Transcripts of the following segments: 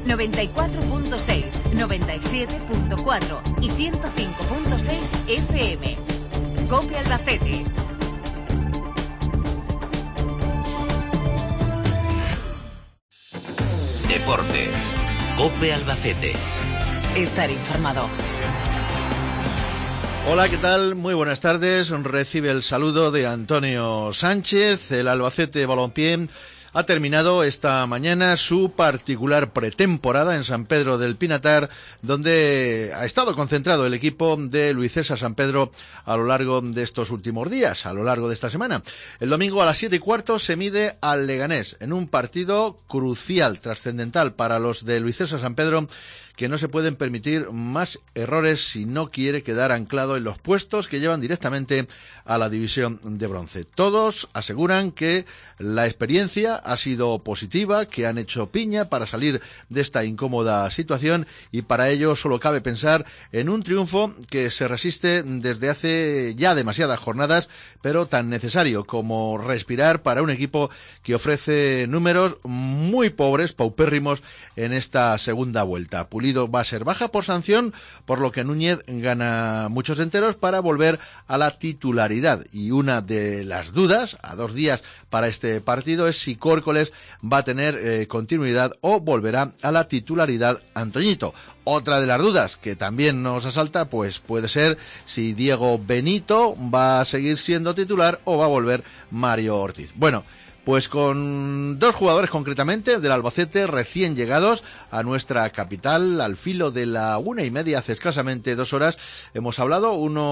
94.6, 97.4 y 105.6 FM. COPE Albacete. Deportes. COPE Albacete. Estar informado. Hola, ¿qué tal? Muy buenas tardes. Recibe el saludo de Antonio Sánchez. El Albacete Balompié ha terminado esta mañana su particular pretemporada en San Pedro del Pinatar, donde ha estado concentrado el equipo de Luis César Sampedro a lo largo de estos últimos días, a lo largo de esta semana. El domingo a las 7:15 se mide al Leganés en un partido crucial, trascendental para los de Luis César Sampedro, que no se pueden permitir más errores si no quiere quedar anclado en los puestos que llevan directamente a la división de bronce. Todos aseguran que la experiencia ha sido positiva, que han hecho piña para salir de esta incómoda situación, y para ello solo cabe pensar en un triunfo que se resiste desde hace ya demasiadas jornadas, pero tan necesario como respirar para un equipo que ofrece números muy pobres, paupérrimos en esta segunda vuelta. Pulido va a ser baja por sanción, por lo que Núñez gana muchos enteros para volver a la titularidad. Y una de las dudas, a 2 días para este partido, es si Córcoles va a tener continuidad o volverá a la titularidad Antoñito. Otra de las dudas que también nos asalta, pues puede ser si Diego Benito va a seguir siendo titular o va a volver Mario Ortiz. Bueno, pues con 2 jugadores concretamente del Albacete recién llegados a nuestra capital al filo de la 1:30, hace escasamente 2 horas, hemos hablado.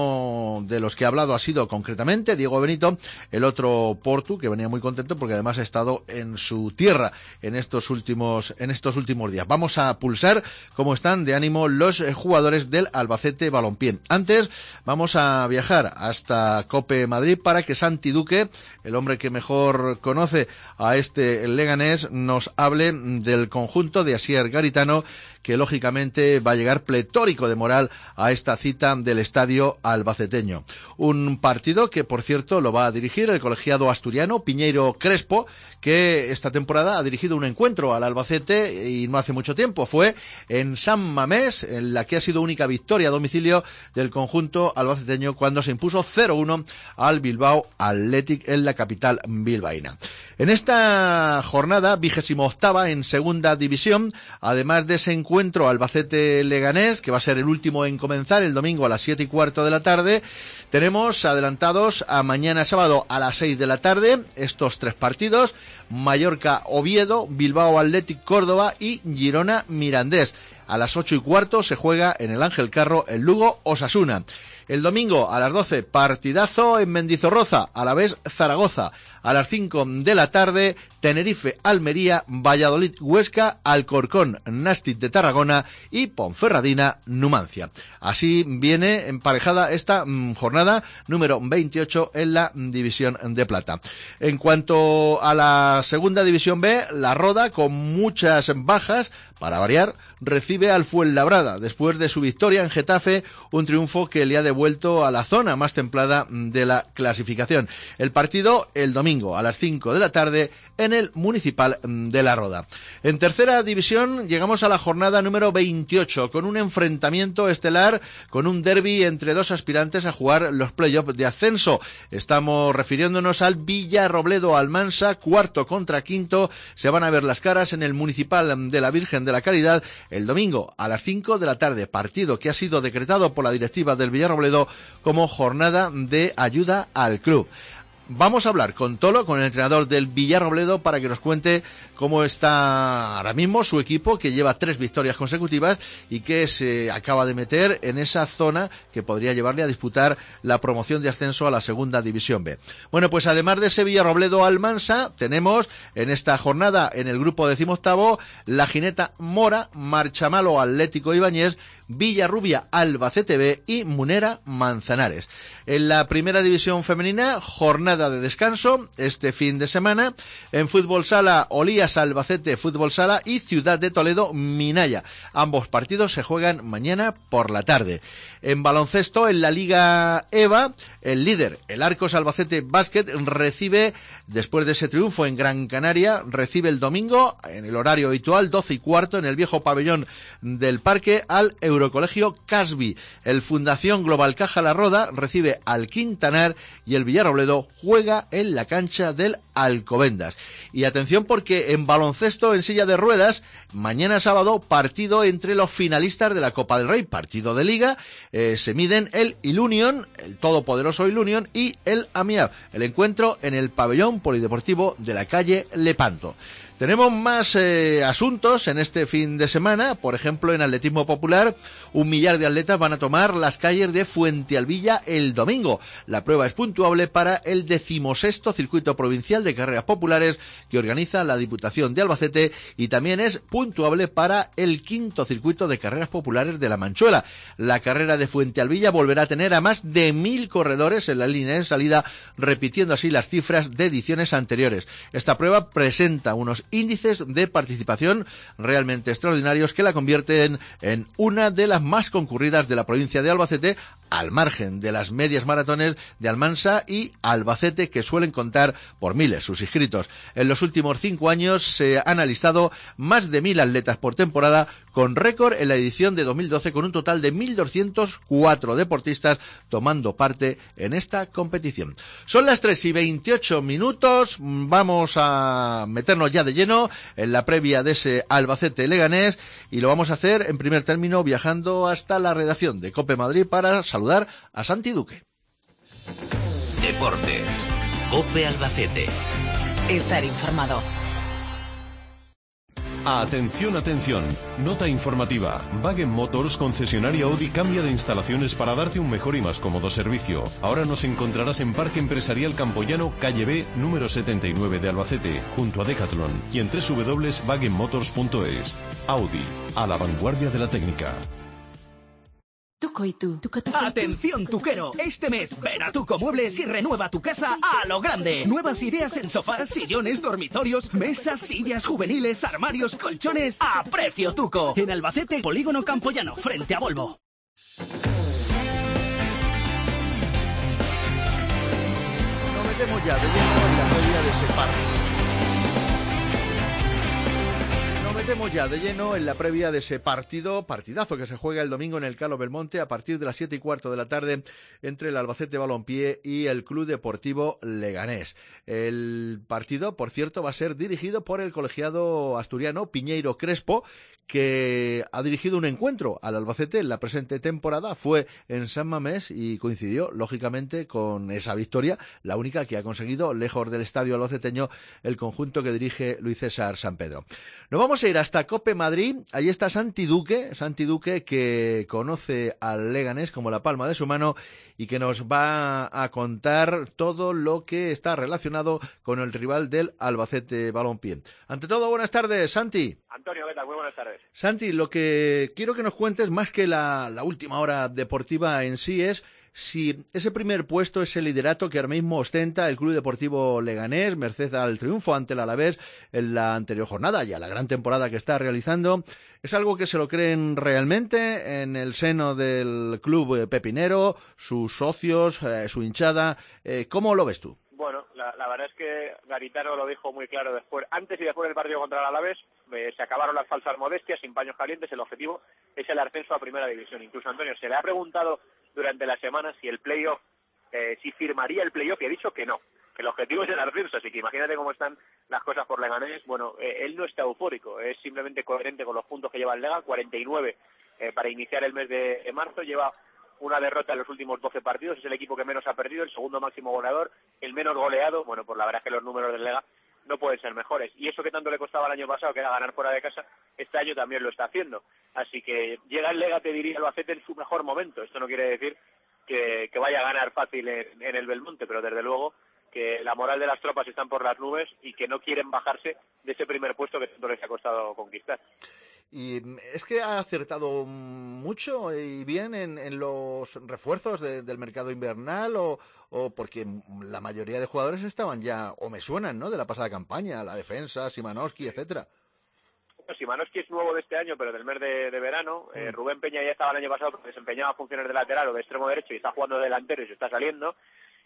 Uno de los que ha hablado ha sido concretamente Diego Benito, el otro Portu, que venía muy contento porque además ha estado en su tierra en estos últimos días. Vamos a pulsar cómo están de ánimo los jugadores del Albacete Balompié. Antes vamos a viajar hasta COPE Madrid para que Santi Duque, el hombre que mejor conoce a este Leganés, nos hable del conjunto de Asier Garitano, que lógicamente va a llegar pletórico de moral a esta cita del estadio albaceteño. Un partido que, por cierto, lo va a dirigir el colegiado asturiano Piñeiro Crespo, que esta temporada ha dirigido un encuentro al Albacete y no hace mucho tiempo. Fue en San Mamés, en la que ha sido única victoria a domicilio del conjunto albaceteño cuando se impuso 0-1 al Bilbao Athletic en la capital bilbaína. En esta jornada 28ª en segunda división, además de ese encuentro Albacete-Leganés, que va a ser el último en comenzar el domingo a las 7:15 de la tarde, tenemos adelantados a mañana sábado a las 6 de la tarde estos 3 partidos: Mallorca-Oviedo, Bilbao Athletic Córdoba y Girona-Mirandés. A las 8:15 se juega en el Ángel Carro el Lugo-Osasuna. El domingo a las 12, partidazo en Mendizorroza, Alavés Zaragoza. A las 5 de la tarde, Tenerife Almería, Valladolid Huesca, Alcorcón Nàstic de Tarragona y Ponferradina Numancia. Así viene emparejada esta jornada número 28 en la División de Plata. En cuanto a la segunda División B, La Roda, con muchas bajas, para variar, recibe al Fuenlabrada después de su victoria en Getafe, un triunfo que le ha devuelto a la zona más templada de la clasificación. El partido el domingo a las 5 de la tarde en el Municipal de La Roda. En tercera división llegamos a la jornada número 28 con un enfrentamiento estelar, con un derbi entre 2 aspirantes a jugar los playoffs de ascenso. Estamos refiriéndonos al Villarrobledo Almansa, cuarto contra quinto. Se van a ver las caras en el Municipal de la Virgen de la Caridad el domingo a las 5 de la tarde, partido que ha sido decretado por la directiva del Villarrobledo como jornada de ayuda al club. Vamos a hablar con Tolo, con el entrenador del Villarrobledo, para que nos cuente cómo está ahora mismo su equipo, que lleva 3 victorias consecutivas y que se acaba de meter en esa zona que podría llevarle a disputar la promoción de ascenso a la segunda división B. Bueno, pues además de ese Villarrobledo Almansa, tenemos en esta jornada en el grupo 18º La Gineta Mora, Marchamalo Atlético Ibáñez, Villarrubia Albacete B y Munera Manzanares. En la primera división femenina, jornada jornada de descanso este fin de semana. En fútbol sala, Olías Albacete Fútbol Sala y Ciudad de Toledo Minaya. Ambos partidos se juegan mañana por la tarde. En baloncesto, en la Liga EVA, el líder, el Arcos Albacete Básquet, recibe, después de ese triunfo en Gran Canaria, recibe el domingo, en el horario habitual, 12:15, en el viejo pabellón del Parque, al Eurocolegio Casby. El Fundación Global Caja La Roda recibe al Quintanar y el Villarrobledo juega en la cancha del Alcobendas. Y atención, porque en baloncesto en silla de ruedas, mañana sábado, partido entre los finalistas de la Copa del Rey, partido de liga, se miden el Ilunion, el todopoderoso Ilunion, y el Amiab, el encuentro en el pabellón polideportivo de la calle Lepanto. Tenemos más asuntos en este fin de semana. Por ejemplo, en atletismo popular, 1 millar de atletas van a tomar las calles de Fuentealbilla el domingo. La prueba es puntuable para el 16º Circuito Provincial de Carreras Populares que organiza la Diputación de Albacete, y también es puntuable para el 5º Circuito de Carreras Populares de La Manchuela. La carrera de Fuentealbilla volverá a tener a más de 1000 corredores en la línea de salida, repitiendo así las cifras de ediciones anteriores. Esta prueba presenta unos índices de participación realmente extraordinarios que la convierten en una de las más concurridas de la provincia de Albacete, al margen de las medias maratones de Almansa y Albacete, que suelen contar por miles sus inscritos. En los últimos 5 años se han alistado más de 1000 atletas por temporada, con récord en la edición de 2012, con un total de 1204 deportistas tomando parte en esta competición. Son las 3:28. Vamos a meternos ya de lleno en la previa de ese Albacete-Leganés, y lo vamos a hacer en primer término viajando hasta la redacción de COPE Madrid para saludar a Santi Duque. Deportes. COPE Albacete. Estar informado. Atención, atención. Nota informativa. Wagen Motors, concesionaria Audi, cambia de instalaciones para darte un mejor y más cómodo servicio. Ahora nos encontrarás en Parque Empresarial Campoyano, calle B, número 79 de Albacete, junto a Decathlon, y en www.wagenmotors.es. Audi, a la vanguardia de la técnica. Tuco y tú. Atención, tuquero. Este mes ven a Tuco Muebles y renueva tu casa a lo grande. Nuevas ideas en sofás, sillones, dormitorios, mesas, sillas juveniles, armarios, colchones a precio Tuco. En Albacete, Polígono Campoyano, frente a Volvo. Nos metemos ya de lleno en la previa de ese partidazo que se juega el domingo en el Carlos Belmonte a partir de las 7:15 de la tarde entre el Albacete Balompié y el Club Deportivo Leganés. El partido, por cierto, va a ser dirigido por el colegiado asturiano Piñeiro Crespo, que ha dirigido un encuentro al Albacete en la presente temporada. Fue en San Mamés y coincidió, lógicamente, con esa victoria, la única que ha conseguido, lejos del estadio albaceteño, el conjunto que dirige Luis César Sampedro. Nos vamos a ir hasta COPE Madrid. Allí está Santi Duque, que conoce al Leganés como la palma de su mano y que nos va a contar todo lo que está relacionado con el rival del Albacete Balompié. Ante todo, buenas tardes, Santi. Antonio, ¿qué tal? Muy buenas tardes. Santi, lo que quiero que nos cuentes, más que la última hora deportiva en sí, es si ese primer puesto, ese liderato que ahora mismo ostenta el Club Deportivo Leganés, merced al triunfo ante el Alavés en la anterior jornada y a la gran temporada que está realizando, ¿es algo que se lo creen realmente en el seno del club pepinero, sus socios, su hinchada? ¿Cómo lo ves tú? Bueno, la verdad es que Garitano lo dijo muy claro antes y después del partido contra el Alavés. Se acabaron las falsas modestias, sin paños calientes. El objetivo es el ascenso a Primera División. Incluso, Antonio, se le ha preguntado durante la semana si el playoff, si firmaría el playoff, y ha dicho que no, que el objetivo es el ascenso. Así que imagínate cómo están las cosas por Leganés. Bueno, él no está eufórico, es simplemente coherente con los puntos que lleva el Lega, 49 para iniciar el mes de marzo. Lleva una derrota en los últimos 12 partidos, es el equipo que menos ha perdido, el segundo máximo goleador, el menos goleado. Bueno, pues la verdad es que los números del Lega no pueden ser mejores. Y eso que tanto le costaba el año pasado, que era ganar fuera de casa, este año también lo está haciendo. Así que llega el Lega, te diría, Albacete en su mejor momento. Esto no quiere decir que vaya a ganar fácil en el Belmonte, pero desde luego que la moral de las tropas están por las nubes y que no quieren bajarse de ese primer puesto que tanto les ha costado conquistar. Y es que ha acertado mucho y bien en los refuerzos del mercado invernal o porque la mayoría de jugadores estaban ya, o me suenan, ¿no?, de la pasada campaña, la defensa, Szymanowski, etcétera. Szymanowski es nuevo de este año, pero del mes de verano. Rubén Peña ya estaba el año pasado porque desempeñaba funciones de lateral o de extremo derecho y está jugando de delantero y se está saliendo.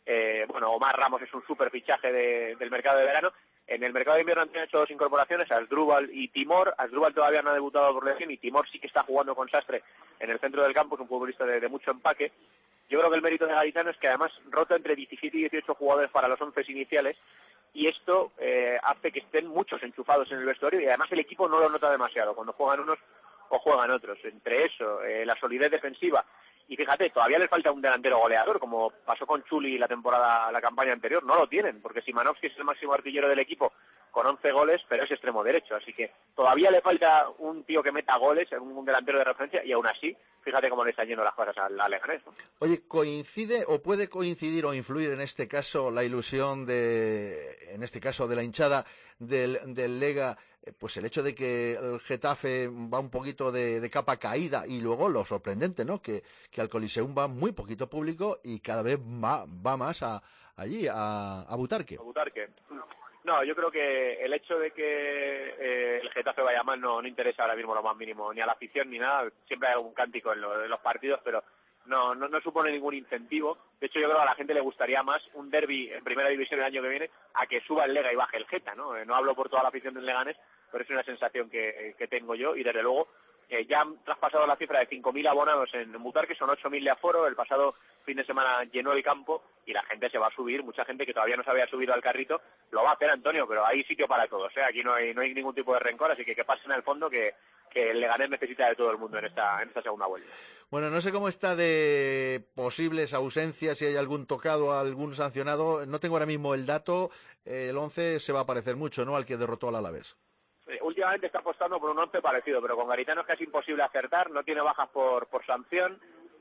Omar Ramos es un súper fichaje del mercado de verano. En el mercado de invierno han hecho 2 incorporaciones, Asdrúbal y Timor. Asdrúbal todavía no ha debutado por lesión y Timor sí que está jugando con Sastre en el centro del campo, es un futbolista de mucho empaque. Yo creo que el mérito de Garitano es que además rota entre 17 y 18 jugadores para los 11 iniciales y esto hace que estén muchos enchufados en el vestuario y además el equipo no lo nota demasiado cuando juegan unos o juegan otros. Entre eso, la solidez defensiva. Y fíjate, todavía les falta un delantero goleador, como pasó con Chuli la campaña anterior. No lo tienen, porque Szymanowski es el máximo artillero del equipo con 11 goles, pero es extremo derecho. Así que todavía le falta un tío que meta goles, un delantero de referencia, y aún así, fíjate cómo le están yendo las cosas al Leganés, ¿no? Oye, ¿coincide o puede coincidir o influir en este caso la ilusión de la hinchada del Lega, pues el hecho de que el Getafe va un poquito de capa caída y luego lo sorprendente, ¿no?, que al Coliseum va muy poquito público y cada vez va más allí a Butarque? No, yo creo que el hecho de que el Getafe vaya mal no interesa ahora mismo lo más mínimo, ni a la afición ni nada. Siempre hay algún cántico en los partidos, pero no supone ningún incentivo. De hecho, yo creo que a la gente le gustaría más un derbi en primera división el año que viene a que suba el Lega y baje el Geta, ¿no? No hablo por toda la afición del Leganés, pero es una sensación que tengo yo y desde luego ya han traspasado la cifra de 5.000 abonados en Butarque, son 8.000 de aforo. El pasado fin de semana llenó el campo y la gente se va a subir. Mucha gente que todavía no se había subido al carrito lo va a hacer, Antonio, pero hay sitio para todos, ¿eh? Aquí no hay ningún tipo de rencor, así que pasen al fondo que el Leganés necesita de todo el mundo en esta segunda vuelta. Bueno, no sé cómo está de posibles ausencias, si hay algún tocado, algún sancionado. No tengo ahora mismo el dato. El 11 se va a parecer mucho, ¿no?, al que derrotó al Alavés. Últimamente está apostando por un 11 parecido, pero con Garitano es casi imposible acertar. No tiene bajas por sanción.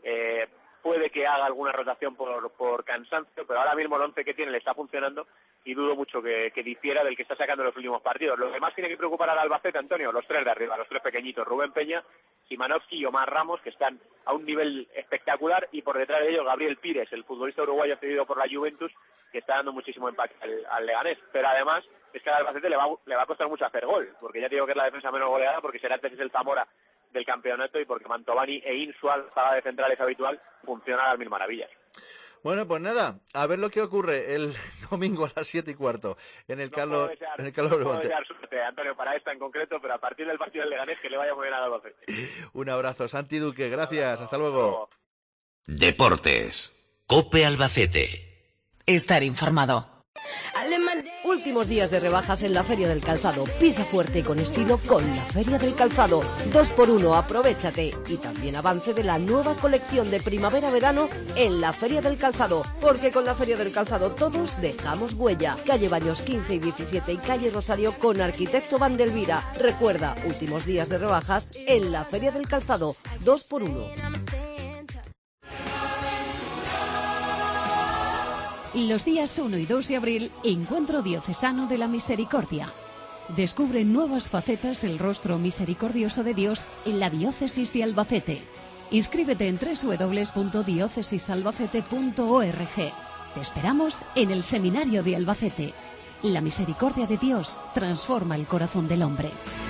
Puede que haga alguna rotación por cansancio, pero ahora mismo el 11 que tiene le está funcionando y dudo mucho que difiera del que está sacando en los últimos partidos. Lo que más tiene que preocupar al Albacete, Antonio, los 3 de arriba, los 3 pequeñitos, Rubén Peña, Szymanowski y Omar Ramos, que están a un nivel espectacular, y por detrás de ellos Gabriel Pires, el futbolista uruguayo cedido por la Juventus, que está dando muchísimo impacto al Leganés. Pero además es que al Albacete le va a costar mucho hacer gol, porque ya te digo que es la defensa menos goleada, porque Serantes es el Zamora del campeonato y porque Mantovani e Insua, la de centrales habitual, funcionan a las mil maravillas. Bueno, pues nada, a ver lo que ocurre el domingo a las 7:15 en el Carlos Brote. Suerte, Antonio, para esta en concreto, pero a partir del partido del Leganés que le vaya muy bien a la 12. Un abrazo, Santi Duque, gracias, hasta luego. Deportes, COPE Albacete. Estar informado. Últimos días de rebajas en la Feria del Calzado. Pisa fuerte y con estilo con la Feria del Calzado. 2x1, aprovéchate. Y también avance de la nueva colección de primavera-verano en la Feria del Calzado. Porque con la Feria del Calzado todos dejamos huella. Calle Baños 15 y 17 y calle Rosario con Arquitecto Vandelvira. Recuerda, últimos días de rebajas en la Feria del Calzado. 2x1. Los días 1 y 2 de abril, Encuentro Diocesano de la Misericordia. Descubre nuevas facetas del rostro misericordioso de Dios en la Diócesis de Albacete. Inscríbete en www.diócesisalbacete.org. Te esperamos en el Seminario de Albacete. La misericordia de Dios transforma el corazón del hombre.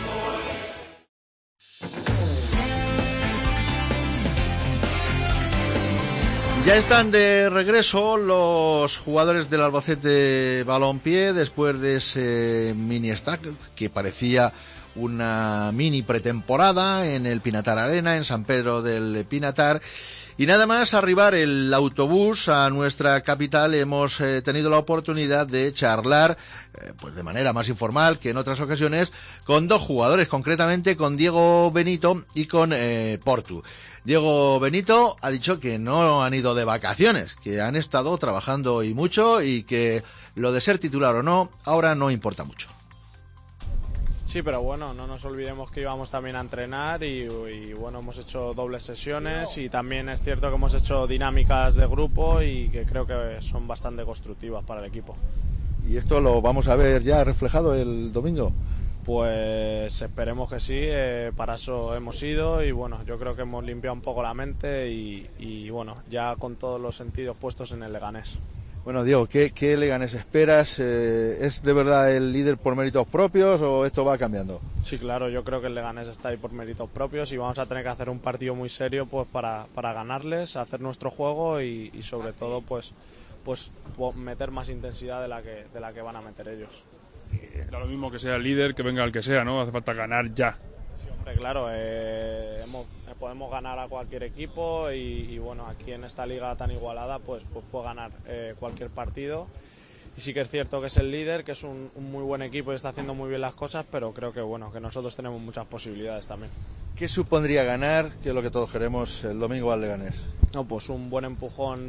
Ya están de regreso los jugadores del Albacete Balompié después de ese mini stack que parecía una mini pretemporada en el Pinatar Arena, en San Pedro del Pinatar. Y nada más arribar el autobús a nuestra capital hemos tenido la oportunidad de charlar pues de manera más informal que en otras ocasiones con 2 jugadores, concretamente con Diego Benito y con Portu. Diego Benito ha dicho que no han ido de vacaciones, que han estado trabajando y mucho y que lo de ser titular o no ahora no importa mucho. Sí, pero bueno, no nos olvidemos que íbamos también a entrenar y bueno, hemos hecho dobles sesiones y también es cierto que hemos hecho dinámicas de grupo y que creo que son bastante constructivas para el equipo. ¿Y esto lo vamos a ver ya reflejado el domingo? Pues esperemos que sí, para eso hemos ido y bueno, yo creo que hemos limpiado un poco la mente y bueno, ya con todos los sentidos puestos en el Leganés. Bueno, Diego, ¿qué Leganés esperas? ¿Es de verdad el líder por méritos propios o esto va cambiando? Sí, claro, yo creo que el Leganés está ahí por méritos propios y vamos a tener que hacer un partido muy serio pues para ganarles, hacer nuestro juego y sobre todo pues meter más intensidad de la que van a meter ellos. Da lo mismo que sea el líder, que venga el que sea, ¿no? Hace falta ganar ya. Sí, hombre, claro, podemos ganar a cualquier equipo y bueno, aquí en esta liga tan igualada pues puede ganar cualquier partido. Y sí que es cierto que es el líder, que es un muy buen equipo y está haciendo muy bien las cosas, pero creo que bueno, que nosotros tenemos muchas posibilidades también. ¿Qué supondría ganar, que es lo que todos queremos, el domingo al Leganés? No, pues un buen empujón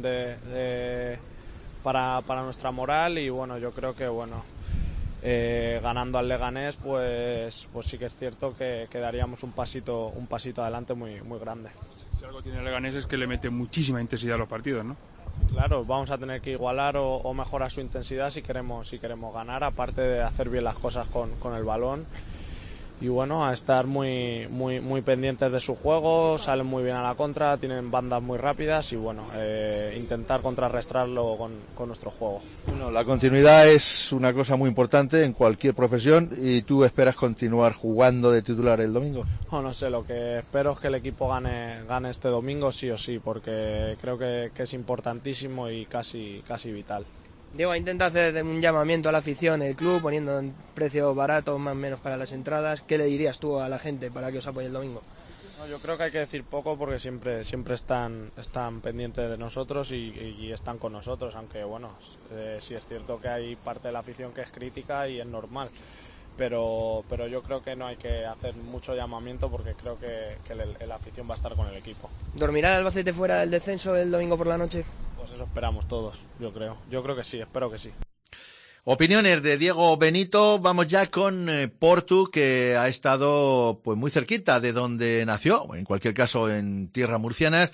para nuestra moral y bueno, yo creo que bueno, ganando al Leganés pues sí que es cierto que daríamos un pasito adelante muy, muy grande. Si algo tiene el Leganés es que le mete muchísima intensidad a los partidos, ¿no? Claro, vamos a tener que igualar o mejorar su intensidad si queremos ganar, aparte de hacer bien las cosas con el balón. Y bueno, a estar muy pendientes de su juego, salen muy bien a la contra, tienen bandas muy rápidas y bueno, intentar contrarrestarlo con nuestro juego. Bueno, la continuidad es una cosa muy importante en cualquier profesión y tú esperas continuar jugando de titular el domingo. No sé, lo que espero es que el equipo gane este domingo sí o sí, porque creo que es importantísimo y casi vital. Diego, intenta hacer un llamamiento a la afición, el club, poniendo en precios baratos más o menos para las entradas. ¿Qué le dirías tú a la gente para que os apoye el domingo? No, yo creo que hay que decir poco porque siempre están pendientes de nosotros y están con nosotros, aunque bueno, sí es cierto que hay parte de la afición que es crítica y es normal. Pero yo creo que no hay que hacer mucho llamamiento porque creo que la afición va a estar con el equipo. ¿Dormirá el Albacete fuera del descenso el domingo por la noche? Pues eso esperamos todos, yo creo que sí, espero que sí. Opiniones de Diego Benito. Vamos ya con Portu, que ha estado pues muy cerquita de donde nació, en cualquier caso en tierras murcianas,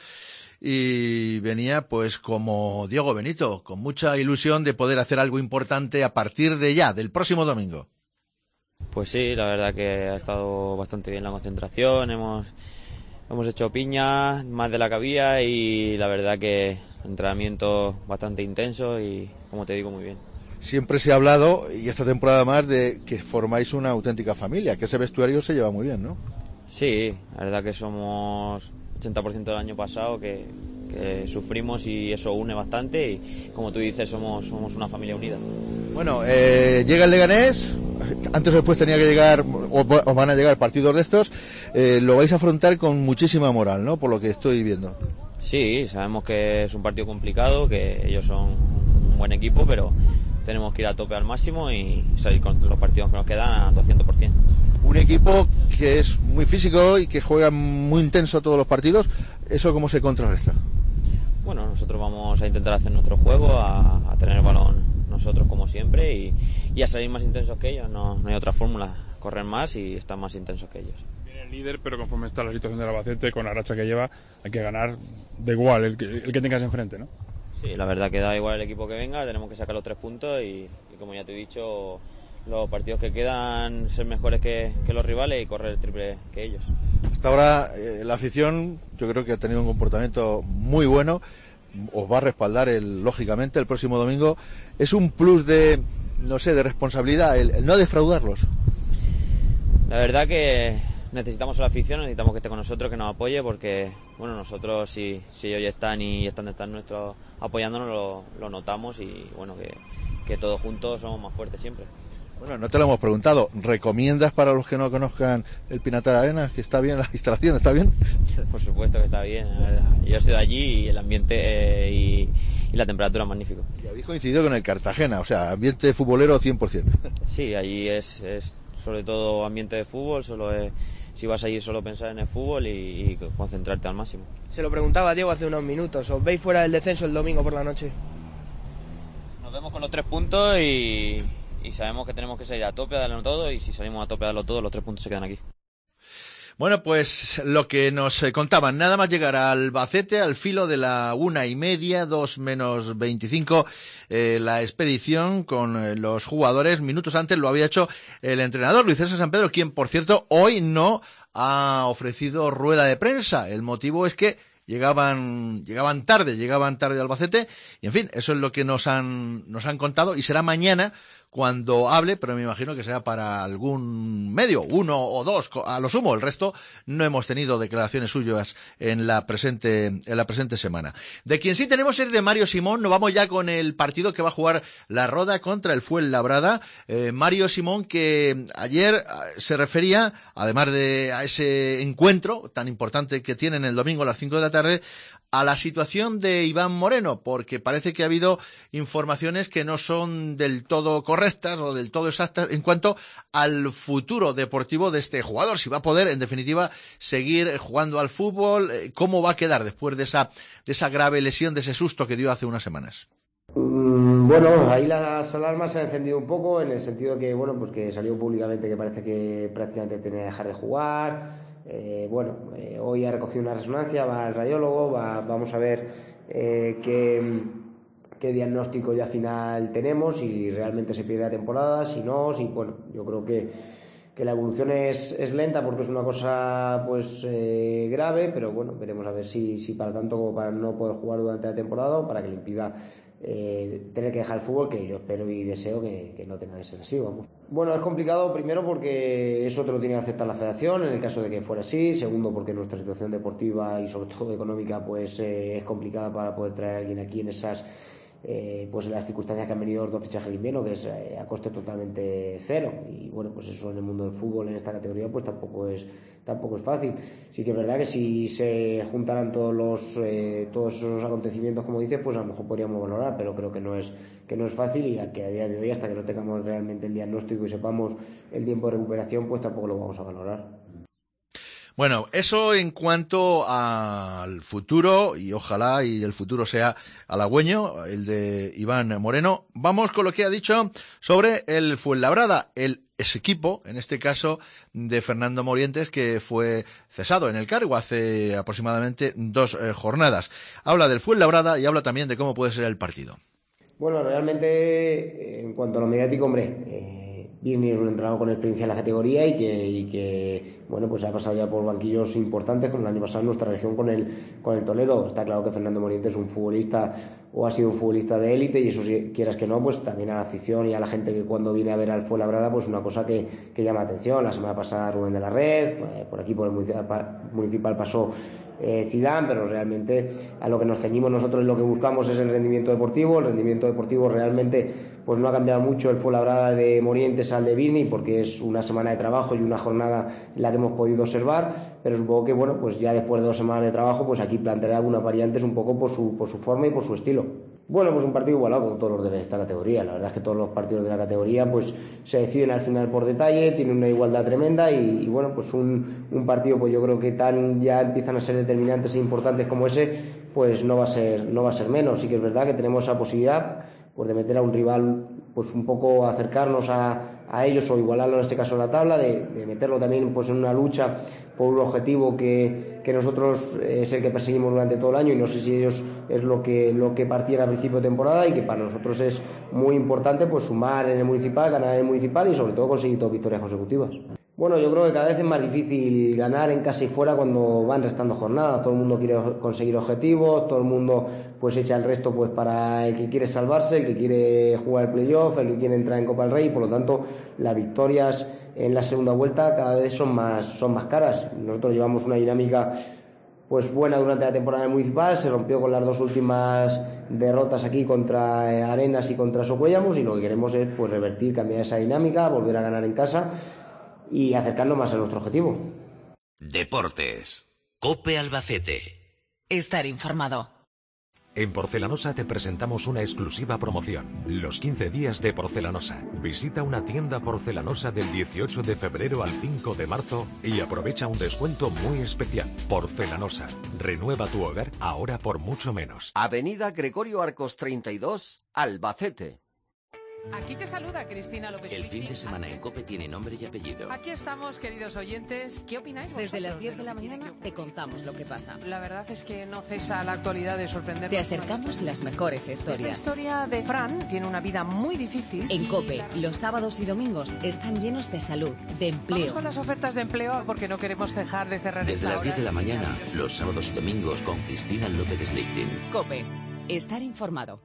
y venía pues como Diego Benito, con mucha ilusión de poder hacer algo importante a partir de ya, del próximo domingo. Pues sí, la verdad que ha estado bastante bien la concentración, hemos hecho piña, más de la que había, y la verdad que entrenamiento bastante intenso y, como te digo, muy bien. Siempre se ha hablado, y esta temporada más, de que formáis una auténtica familia, que ese vestuario se lleva muy bien, ¿no? Sí, la verdad que somos 80% del año pasado que sufrimos y eso une bastante y, como tú dices, somos una familia unida. Bueno, llega el Leganés, antes o después tenía que llegar, o van a llegar partidos de estos, lo vais a afrontar con muchísima moral, ¿no? Por lo que estoy viendo. Sí, sabemos que es un partido complicado, que ellos son un buen equipo, pero tenemos que ir a tope al máximo y salir con los partidos que nos quedan a 200%. Un equipo que es muy físico y que juega muy intenso todos los partidos, ¿eso cómo se contrarresta? Bueno, nosotros vamos a intentar hacer nuestro juego, a tener el balón nosotros como siempre y a salir más intensos que ellos, no hay otra fórmula, correr más y estar más intensos que ellos. Viene el líder, pero conforme está la situación del Albacete, con la racha que lleva, hay que ganar de igual el que tengas enfrente, ¿no? Sí, la verdad que da igual el equipo que venga, tenemos que sacar los 3 puntos y como ya te he dicho, los partidos que quedan ser mejores que los rivales y correr el triple que ellos. Hasta ahora la afición yo creo que ha tenido un comportamiento muy bueno, os va a respaldar lógicamente el próximo domingo. Es un plus de responsabilidad el no defraudarlos. La verdad que necesitamos a la afición, necesitamos que esté con nosotros, que nos apoye, porque bueno, nosotros si ellos ya están y están detrás nuestro apoyándonos lo notamos y bueno, que todos juntos somos más fuertes siempre. Bueno, no te lo hemos preguntado, ¿recomiendas para los que no conozcan el Pinatar Arena que está bien la instalación, está bien? Por supuesto que está bien, la verdad. Yo estoy de allí y el ambiente y la temperatura es magnífico. Y habéis coincidido con el Cartagena, o sea, ambiente futbolero 100%. Sí, allí es sobre todo ambiente de fútbol, si vas allí solo pensar en el fútbol y concentrarte al máximo. Se lo preguntaba Diego hace unos minutos, ¿os veis fuera del descenso el domingo por la noche? Nos vemos con los 3 puntos y sabemos que tenemos que salir a tope a darlo todo, y si salimos a tope a darlo todo, los 3 puntos se quedan aquí. Bueno, pues lo que nos contaban, nada más llegar a Albacete, al filo de la 1:30, 2:25, la expedición con los jugadores. Minutos antes lo había hecho el entrenador Luis César Sampedro, quien, por cierto, hoy no ha ofrecido rueda de prensa. El motivo es que llegaban tarde a Albacete, y en fin, eso es lo que nos han contado, y será mañana cuando hable, pero me imagino que será para algún medio, uno o dos, a lo sumo. El resto no hemos tenido declaraciones suyas en la presente semana. De quien sí tenemos es de Mario Simón. Nos vamos ya con el partido que va a jugar la Roda contra el Fuenlabrada. Mario Simón, que ayer se refería, además a ese encuentro tan importante que tienen el domingo a las 5 de la tarde, a la situación de Iván Moreno, porque parece que ha habido informaciones que no son del todo correctas o del todo exactas en cuanto al futuro deportivo de este jugador, si va a poder, en definitiva, seguir jugando al fútbol, cómo va a quedar después de esa grave lesión, de ese susto que dio hace unas semanas. Bueno, ahí las alarmas se han encendido un poco, en el sentido que, bueno, pues que salió públicamente que parece que prácticamente tenía que dejar de jugar. Hoy ha recogido una resonancia, va al radiólogo, vamos a ver qué diagnóstico ya final tenemos, si realmente se pierde la temporada, si no, yo creo que la evolución es lenta, porque es una cosa grave, pero bueno, veremos a ver si para tanto como para no poder jugar durante la temporada, o para que le impida tener que dejar el fútbol, que yo espero y deseo que no tenga que ser así, vamos. Bueno, es complicado, primero porque eso te lo tiene que aceptar la federación en el caso de que fuera así, segundo porque nuestra situación deportiva y sobre todo económica es complicada para poder traer a alguien aquí en esas en las circunstancias que han venido los dos fichajes de invierno, que es a coste totalmente cero, y bueno, pues eso en el mundo del fútbol en esta categoría pues tampoco es fácil. Sí que es verdad que si se juntaran todos esos acontecimientos, como dices, pues a lo mejor podríamos valorar, pero creo que no es fácil, y que a día de hoy, hasta que no tengamos realmente el diagnóstico y sepamos el tiempo de recuperación, pues tampoco lo vamos a valorar. Bueno, eso en cuanto al futuro, y ojalá y el futuro sea halagüeño, el de Iván Moreno. Vamos con lo que ha dicho sobre el Fuenlabrada, ese equipo, en este caso de Fernando Morientes, que fue cesado en el cargo hace aproximadamente 2 jornadas. Habla del Fuenlabrada y habla también de cómo puede ser el partido. Bueno, realmente, en cuanto a lo mediático, Virni es un entrenador con experiencia en la categoría y que bueno, pues ha pasado ya por banquillos importantes, como el año pasado en nuestra región con el Toledo. Está claro que Fernando Morientes es un futbolista, o ha sido un futbolista de élite, y eso, si quieras que no, pues también a la afición y a la gente que cuando viene a ver al Fuenlabrada, pues una cosa que llama la atención. La semana pasada Rubén de la Red, por aquí por el municipal pasó Zidane, pero realmente a lo que nos ceñimos nosotros y lo que buscamos es el rendimiento deportivo. El rendimiento deportivo realmente pues no ha cambiado mucho el Fuenlabrada de Morientes al de Virni, porque es una semana de trabajo y una jornada en la que hemos podido observar, pero supongo que bueno, pues ya después de 2 semanas de trabajo, pues aquí planteará algunas variantes un poco por su forma y por su estilo. Bueno, pues un partido igualado con todos los de esta categoría. La verdad es que todos los partidos de la categoría pues se deciden al final por detalle, tienen una igualdad tremenda, y bueno, pues un partido, pues yo creo que ya empiezan a ser determinantes e importantes como ese, pues no va a ser menos. Sí que es verdad que tenemos esa posibilidad pues de meter a un rival, pues un poco acercarnos a ellos, o igualarlo en este caso en la tabla, de meterlo también pues en una lucha por un objetivo que nosotros es el que perseguimos durante todo el año, y no sé si ellos es lo que partiera a principio de temporada, y que para nosotros es muy importante pues sumar en el municipal, ganar en el municipal y sobre todo conseguir 2 victorias consecutivas. Bueno, yo creo que cada vez es más difícil ganar en casa y fuera cuando van restando jornadas. Todo el mundo quiere conseguir objetivos, todo el mundo pues echa el resto pues para el que quiere salvarse, el que quiere jugar el playoff, el que quiere entrar en Copa del Rey, y por lo tanto las victorias en la segunda vuelta cada vez son más caras. Nosotros llevamos una dinámica pues buena durante la temporada municipal, se rompió con las 2 últimas derrotas aquí contra Arenas y contra Socuellamos, y lo que queremos es pues revertir, cambiar esa dinámica, volver a ganar en casa y acercarnos más a nuestro objetivo. Deportes. COPE Albacete. Estar informado. En Porcelanosa te presentamos una exclusiva promoción. Los 15 días de Porcelanosa. Visita una tienda porcelanosa del 18 de febrero al 5 de marzo y aprovecha un descuento muy especial. Porcelanosa. Renueva tu hogar ahora por mucho menos. Avenida Gregorio Arcos 32, Albacete. Aquí te saluda Cristina López. El fin de semana en COPE tiene nombre y apellido. Aquí estamos, queridos oyentes. ¿Qué opináis vosotros? Desde las 10 de la mañana te contamos lo que pasa. La verdad es que no cesa la actualidad de sorprendernos. Te acercamos las mejores historias. La historia de Fran tiene una vida muy difícil. En COPE, los sábados y domingos están llenos de salud, de empleo. Vamos con las ofertas de empleo porque no queremos dejar de cerrar Desde esta las 10 de la hora. mañana, los sábados y domingos con Cristina López Slichting. COPE, estar informado.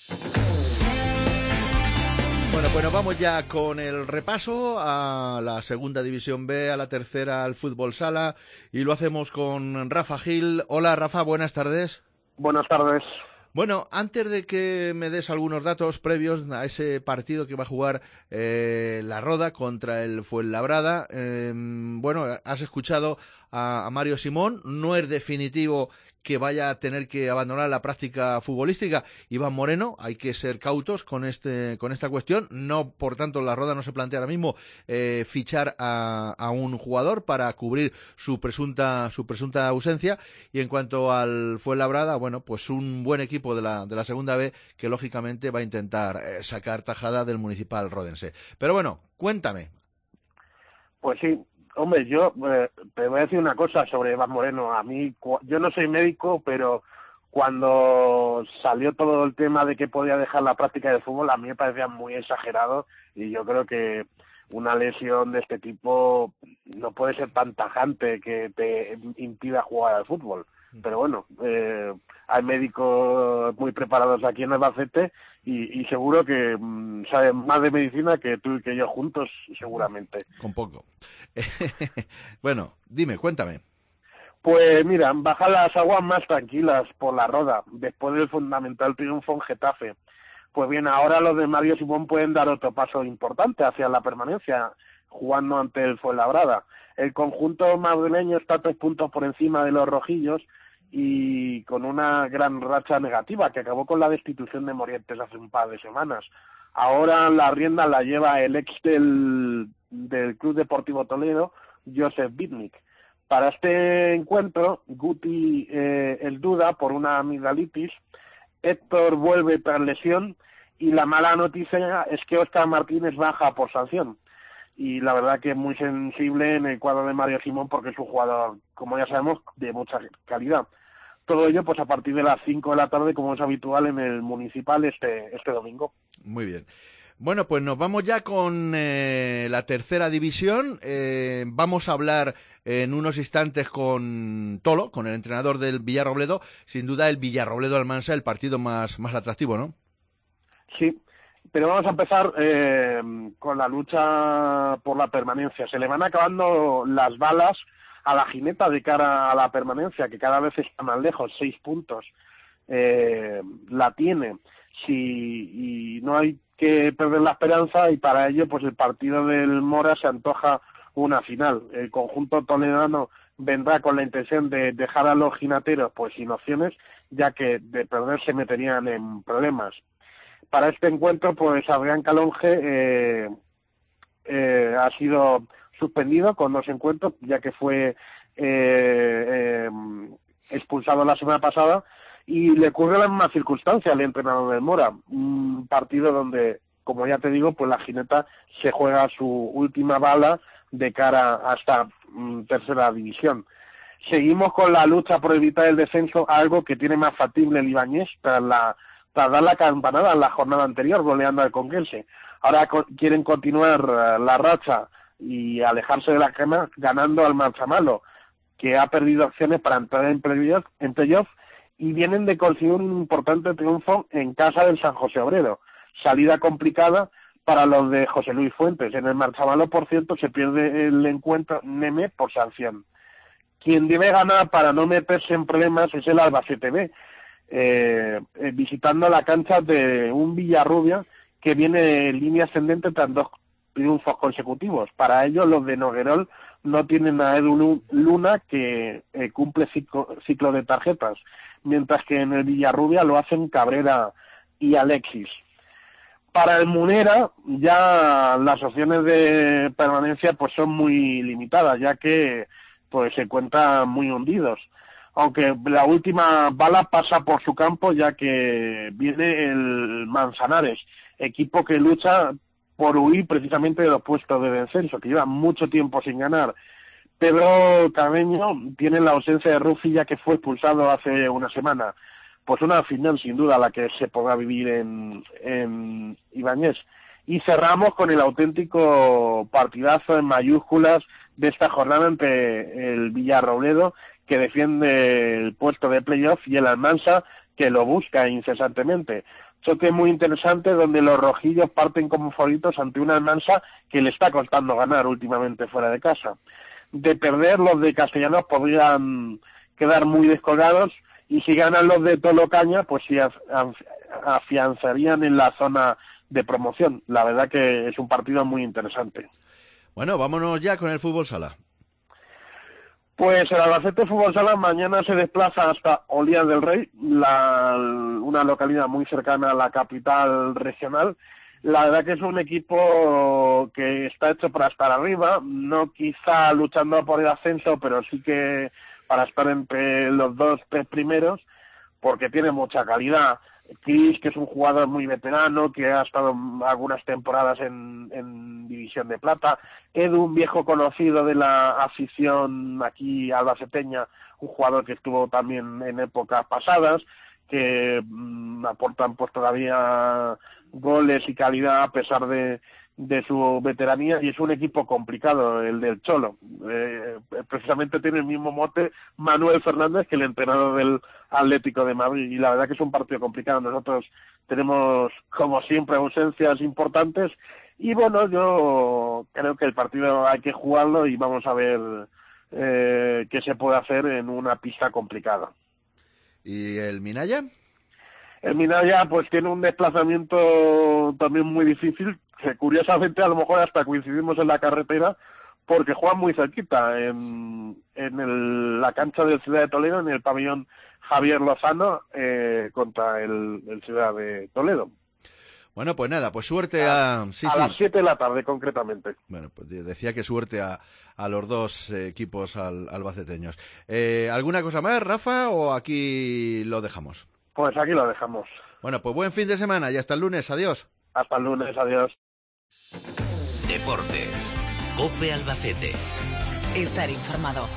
Bueno, pues nos vamos ya con el repaso a la segunda división B, a la tercera, al fútbol sala, y lo hacemos con Rafa Gil. Hola Rafa, buenas tardes. Buenas tardes. Bueno, antes de que me des algunos datos previos a ese partido que va a jugar la Roda contra el Fuenlabrada, bueno, has escuchado a Mario Simón, no es definitivo que vaya a tener que abandonar la práctica futbolística. Iván Moreno, hay que ser cautos con esta cuestión. No, por tanto, la Roda no se plantea ahora mismo fichar a un jugador para cubrir su presunta ausencia. Y en cuanto al Fuenlabrada, bueno, pues un buen equipo de la segunda B que lógicamente va a intentar sacar tajada del Municipal rodense. Pero bueno, cuéntame. Pues sí. Hombre, yo te voy a decir una cosa sobre Iván Moreno. A mí, yo no soy médico, pero cuando salió todo el tema de que podía dejar la práctica de fútbol, a mí me parecía muy exagerado y yo creo que una lesión de este tipo no puede ser tan tajante que te impida jugar al fútbol. Pero bueno, hay médicos muy preparados aquí en Albacete y seguro que saben más de medicina que tú y que yo juntos, seguramente. Con poco. Bueno, dime, cuéntame. Pues mira, bajan las aguas más tranquilas por la Roda, después del fundamental triunfo en Getafe. Pues bien, ahora los de Mario Simón pueden dar otro paso importante hacia la permanencia, jugando ante el Fuenlabrada. El conjunto madrileño está 3 puntos por encima de los rojillos y con una gran racha negativa que acabó con la destitución de Morientes hace un par de semanas. Ahora la rienda la lleva el ex del Club Deportivo Toledo, Joseph Bitnik. Para este encuentro, Guti el duda por una amigdalitis, Héctor vuelve tras lesión y la mala noticia es que Óscar Martínez baja por sanción. Y la verdad que es muy sensible en el cuadro de Mario Simón porque es un jugador, como ya sabemos, de mucha calidad. Todo ello pues a partir de las 5 de la tarde, como es habitual en el Municipal este domingo. Muy bien. Bueno, pues nos vamos ya con la tercera división. Vamos a hablar en unos instantes con Tolo, con el entrenador del Villarrobledo. Sin duda el Villarrobledo-Almansa, el partido más atractivo, ¿no? Sí. Pero vamos a empezar con la lucha por la permanencia. Se le van acabando las balas a la jineta de cara a la permanencia, que cada vez está más lejos, 6 puntos. La tiene. Y no hay que perder la esperanza y para ello pues el partido del Mora se antoja una final. El conjunto toledano vendrá con la intención de dejar a los jineteros pues sin opciones, ya que de perder se meterían en problemas. Para este encuentro, pues Adrián Calonge ha sido suspendido con 2 encuentros, ya que fue expulsado la semana pasada, y le ocurre la misma circunstancia al entrenador del Mora. Un partido donde, como ya te digo, pues la jineta se juega su última bala de cara a esta tercera división. Seguimos con la lucha por evitar el descenso, algo que tiene más factible el Ibáñez tras dar la campanada en la jornada anterior, goleando al Conquense. Ahora quieren continuar la racha y alejarse de la quema, ganando al Marzamalo, que ha perdido opciones para entrar en playoff, y vienen de conseguir un importante triunfo en casa del San José Obrero. Salida complicada para los de José Luis Fuentes. En el Marzamalo, por cierto, se pierde el encuentro Neme por sanción. Quien debe ganar para no meterse en problemas es el Albacete B, visitando la cancha de un Villarrubia que viene en línea ascendente tras 2 triunfos consecutivos. Para ello, los de Noguerol no tienen a Edu Luna, que cumple ciclo de tarjetas, mientras que en el Villarrubia lo hacen Cabrera y Alexis. Para el Munera, ya las opciones de permanencia pues son muy limitadas, ya que pues se encuentran muy hundidos. Aunque la última bala pasa por su campo, ya que viene el Manzanares, equipo que lucha por huir precisamente de los puestos de descenso, que lleva mucho tiempo sin ganar. Pedro Carreño tiene la ausencia de Rufi, ya que fue expulsado hace una semana. Pues una final sin duda la que se podrá vivir en Ibáñez. Y cerramos con el auténtico partidazo en mayúsculas de esta jornada entre el Villarrobledo, que defiende el puesto de playoff, y el Almansa, que lo busca incesantemente. Choque muy interesante donde los rojillos parten como favoritos ante una Almansa que le está costando ganar últimamente fuera de casa. De perder, los de Castellanos podrían quedar muy descolgados, y si ganan los de Tolocaña, pues sí afianzarían en la zona de promoción. La verdad que es un partido muy interesante. Bueno, vámonos ya con el fútbol sala. Pues el Albacete Fútbol Sala mañana se desplaza hasta Olías del Rey, una localidad muy cercana a la capital regional. La verdad que es un equipo que está hecho para estar arriba, no quizá luchando por el ascenso, pero sí que para estar entre los 2-3 primeros, porque tiene mucha calidad. Chris, que es un jugador muy veterano, que ha estado algunas temporadas en División de Plata. Edu, un viejo conocido de la afición aquí albaceteña, un jugador que estuvo también en épocas pasadas, que aportan pues todavía goles y calidad a pesar de su veteranía, y es un equipo complicado el del Cholo. Precisamente tiene el mismo mote Manuel Fernández que el entrenador del Atlético de Madrid, y la verdad que es un partido complicado. Nosotros tenemos, como siempre, ausencias importantes, y bueno, yo creo que el partido hay que jugarlo y vamos a ver qué se puede hacer en una pista complicada. ¿Y el Minaya? El Minaya pues tiene un desplazamiento también muy difícil, que curiosamente a lo mejor hasta coincidimos en la carretera, porque juegan muy cerquita en la cancha del Ciudad de Toledo, en el pabellón Javier Lozano, contra el Ciudad de Toledo. Bueno, pues nada, pues suerte a las 7 de la tarde concretamente. Bueno, pues decía que suerte a los dos equipos albaceteños. ¿Alguna cosa más, Rafa, o aquí lo dejamos? Pues aquí lo dejamos. Bueno, pues buen fin de semana y hasta el lunes. Adiós. Hasta el lunes, adiós. Deportes. COPE Albacete. Estar informado.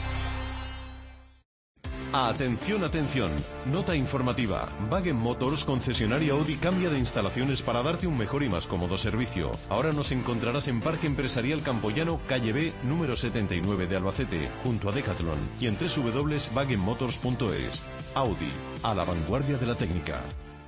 Atención, atención. Nota informativa. Wagen Motors, concesionaria Audi, cambia de instalaciones para darte un mejor y más cómodo servicio. Ahora nos encontrarás en Parque Empresarial Campoyano, calle B, número 79 de Albacete, junto a Decathlon, y en www.wagenmotors.es. Audi, a la vanguardia de la técnica.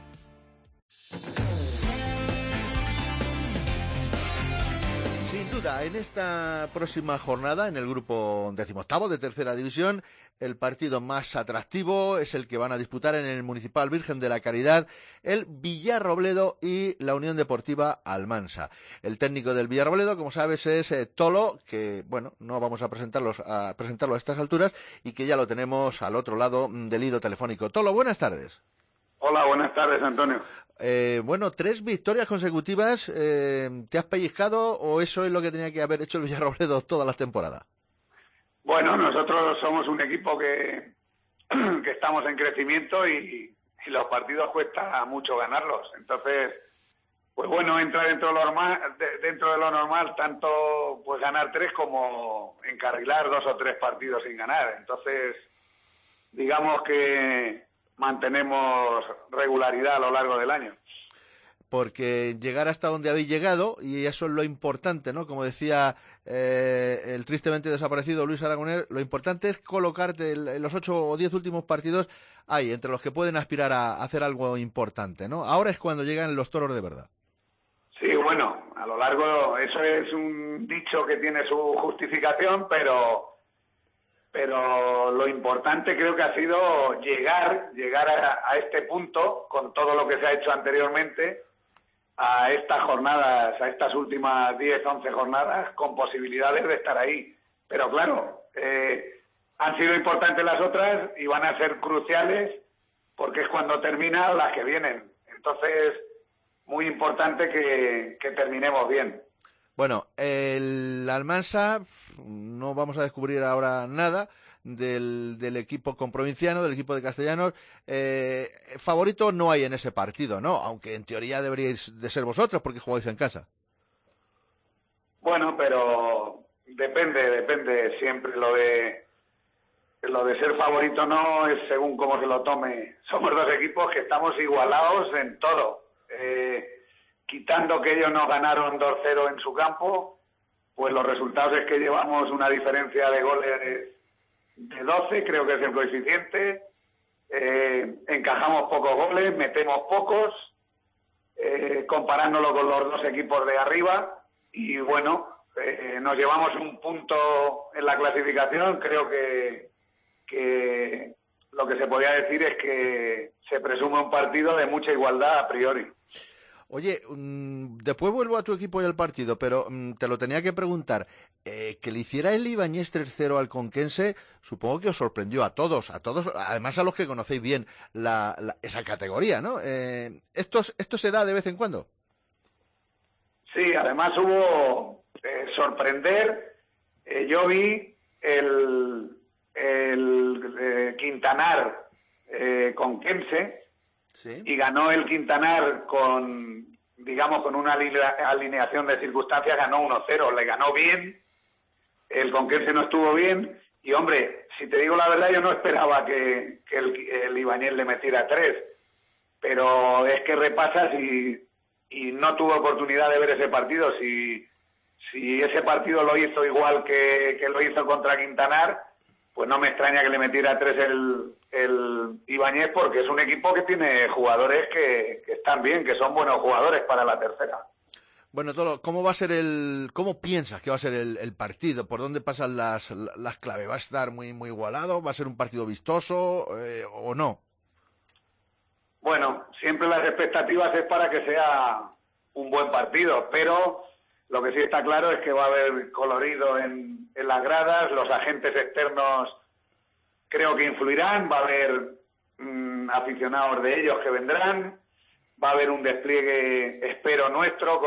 Sin duda, en esta próxima jornada, en el grupo 18º de Tercera División, el partido más atractivo es el que van a disputar en el Municipal Virgen de la Caridad el Villarrobledo y la Unión Deportiva Almansa. El técnico del Villarrobledo, como sabes, es Tolo, que bueno, no vamos a presentarlo a estas alturas, y que ya lo tenemos al otro lado del hilo telefónico. Tolo, buenas tardes. Hola, buenas tardes, Antonio. Bueno, 3 victorias consecutivas. ¿Te has pellizcado o eso es lo que tenía que haber hecho el Villarrobledo toda la temporada? Bueno, nosotros somos un equipo que estamos en crecimiento y los partidos cuesta mucho ganarlos. Entonces, pues bueno, entra dentro de lo normal, tanto pues ganar 3 como encarrilar 2 o 3 partidos sin ganar. Entonces, digamos que mantenemos regularidad a lo largo del año. Porque llegar hasta donde habéis llegado, y eso es lo importante, ¿no? Como decía el tristemente desaparecido Luis Aragonés, lo importante es colocarte en los 8 o 10 últimos partidos ahí, entre los que pueden aspirar a hacer algo importante, ¿no? Ahora es cuando llegan los toros de verdad. Sí, bueno, a lo largo, eso es un dicho que tiene su justificación, pero lo importante creo que ha sido llegar a este punto con todo lo que se ha hecho anteriormente, a estas jornadas, a estas últimas 10, 11 jornadas, con posibilidades de estar ahí. Pero claro, han sido importantes las otras y van a ser cruciales porque es cuando terminan las que vienen. Entonces, muy importante que terminemos bien. Bueno, el Almansa, no vamos a descubrir ahora nada del equipo comprovinciano, del equipo de Castellanos. Favorito no hay en ese partido, ¿no? Aunque en teoría deberíais de ser vosotros porque jugáis en casa. Bueno, pero depende siempre. Lo de ser favorito no es según cómo se lo tome. Somos dos equipos que estamos igualados en todo. Quitando que ellos nos ganaron 2-0 en su campo, pues los resultados es que llevamos una diferencia de goles de 12, creo que es el coeficiente. Encajamos pocos goles, metemos pocos, comparándolo con los dos equipos de arriba. Y bueno, nos llevamos un punto en la clasificación. Creo que lo que se podría decir es que se presume un partido de mucha igualdad a priori. Oye, después vuelvo a tu equipo y al partido, pero te lo tenía que preguntar. Que le hiciera el Ibáñez 3-0 al Conquense, supongo que os sorprendió a todos, además a los que conocéis bien esa categoría, ¿no? ¿Esto se da de vez en cuando? Sí, además hubo sorprender. Yo vi el Quintanar Conquense. ¿Sí? Y ganó el Quintanar con una alineación de circunstancias, ganó 1-0, le ganó bien, el Conquense no estuvo bien, y hombre, si te digo la verdad, yo no esperaba que el Ibáñez le metiera 3, pero es que repasas y no tuve oportunidad de ver ese partido. Si ese partido lo hizo igual que lo hizo contra Quintanar, pues no me extraña que le metiera 3 el Ibáñez, porque es un equipo que tiene jugadores que están bien, que son buenos jugadores para la tercera. Bueno, Tolo, ¿cómo piensas que va a ser el partido? ¿Por dónde pasan las claves? ¿Va a estar muy igualado? ¿Va a ser un partido vistoso o no? Bueno, siempre las expectativas es para que sea un buen partido, pero lo que sí está claro es que va a haber colorido en las gradas, los agentes externos creo que influirán, va a haber aficionados de ellos que vendrán, va a haber un despliegue, espero, nuestro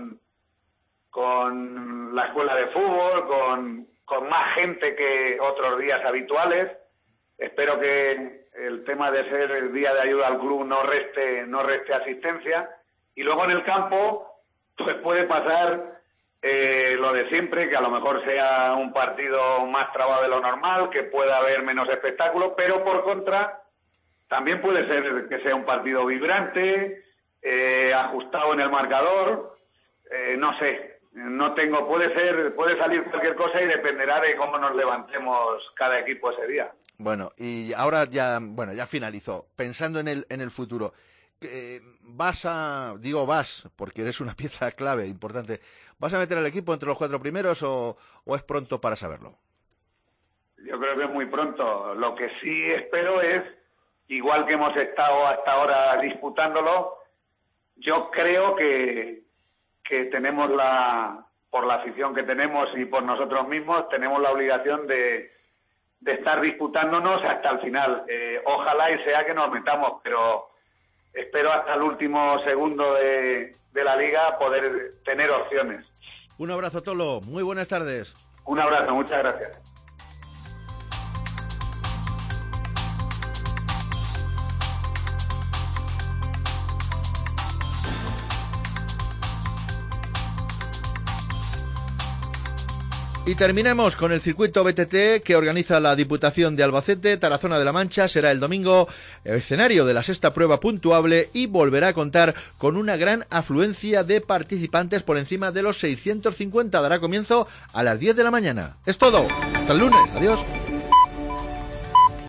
con la escuela de fútbol, con más gente que otros días habituales. Espero que el tema de ser el día de ayuda al club no reste asistencia. Y luego en el campo, pues puede pasar lo de siempre, que a lo mejor sea un partido más trabado de lo normal, que pueda haber menos espectáculo, pero por contra también puede ser que sea un partido vibrante, ajustado en el marcador, no sé, puede salir cualquier cosa y dependerá de cómo nos levantemos cada equipo ese día. Bueno, y ahora ya finalizó, pensando en el futuro, vas, porque eres una pieza clave, importante, ¿vas a meter al equipo entre los 4 primeros o es pronto para saberlo? Yo creo que es muy pronto. Lo que sí espero es, igual que hemos estado hasta ahora disputándolo, yo creo que tenemos por la afición que tenemos y por nosotros mismos, tenemos la obligación de estar disputándonos hasta el final. Ojalá y sea que nos metamos, pero espero hasta el último segundo de la liga poder tener opciones. Un abrazo, Tolo. Muy buenas tardes. Un abrazo, muchas gracias. Y terminamos con el circuito BTT que organiza la Diputación de Albacete. Tarazona de la Mancha será el domingo el escenario de la 6ª prueba puntuable y volverá a contar con una gran afluencia de participantes por encima de los 650. Dará comienzo a las 10 de la mañana. Es todo. Hasta el lunes. Adiós.